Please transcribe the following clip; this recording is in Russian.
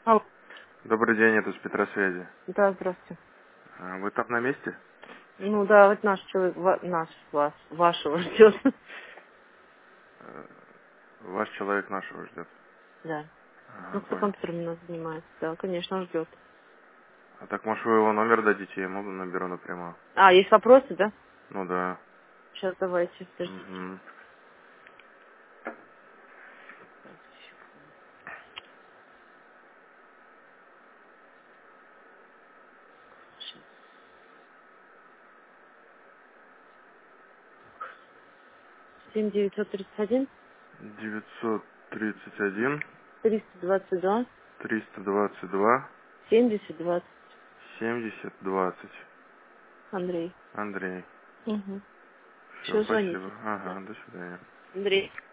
Алло. Добрый день, это с Петросвязи. Да, здравствуйте. Вы там на месте? Ну да, вот наш человек, вашего ждет. Э, Ваш человек нашего ждет. Да. Ну, Ага, кто понял. компьютером у нас занимается? Да, конечно, он ждет. А так, может, вы его номер дадите, я ему наберу напрямую. А, есть вопросы, да? Ну да. Сейчас давайте, подождите. Угу. 7931 931 322 322 7020. 7020. Андрей. Андрей. Угу. Все, Все, спасибо. звоните. Да. Ага, до свидания. Андрей.